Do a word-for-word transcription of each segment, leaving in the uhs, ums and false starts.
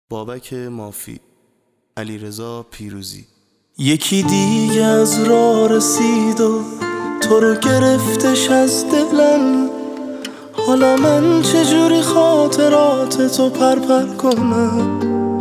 بابک مافی، علیرضا پیروزی. یکی دیگه از راه رسید و تو رو گرفتش از دلم. حالا من چجوری خاطرات تو پرپر کنم؟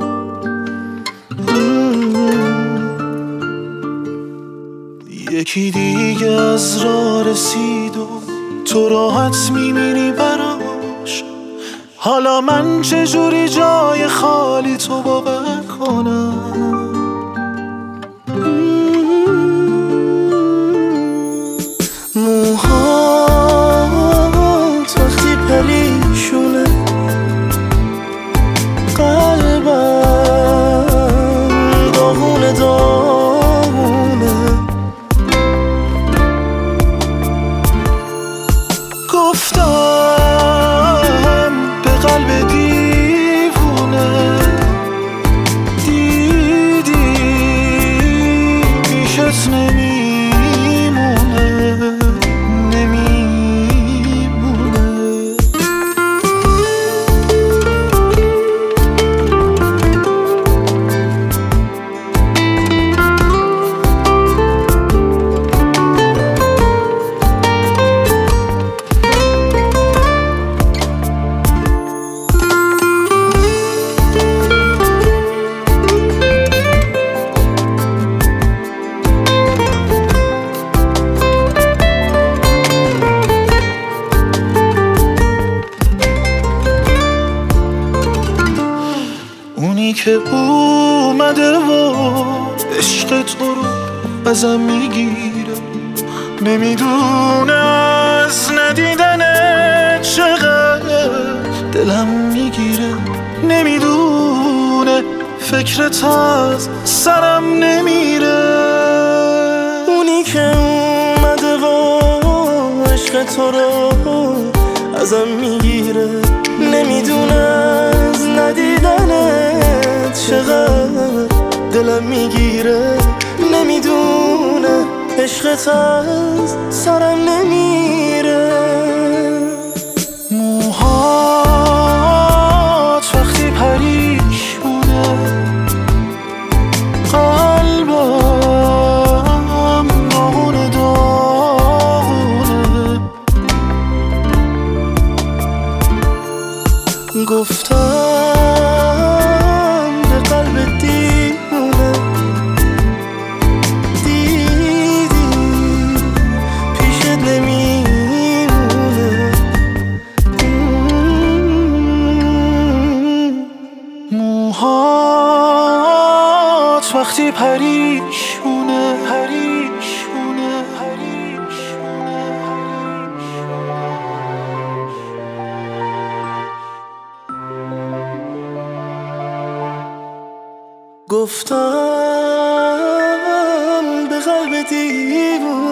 یکی دیگه از راه رسید و تو راحت میمیری براش. حالا من چجوری جای خالی تو باور کنم؟ موهات وقتی پریشونه، قلبم داغونه داغونه. گفتم به قلب دیوونه، دیدی پیشت نمیمونه نمیمونه. اونی که اومده و عشق تو رو ازم میگیره، نمیدونه از ندیدنه چقدر دلم میگیره، نمیدونه فکرت از سرم نمیره. اونی که اومده و عشق تو رو ازم میگیره، نمیدونه از ندیدنت چقدر دلم میگیره، نمیدونه عشقت از سرم نمیره. موهات وقتی پریشونه، قلبم داغونه داغونه. گفتم به قلب دیوونه، دیدی پیشت نمیمونه. موهات وقتی پریشونه پریشونه پریشونه. گفتم به قلب دیوونه،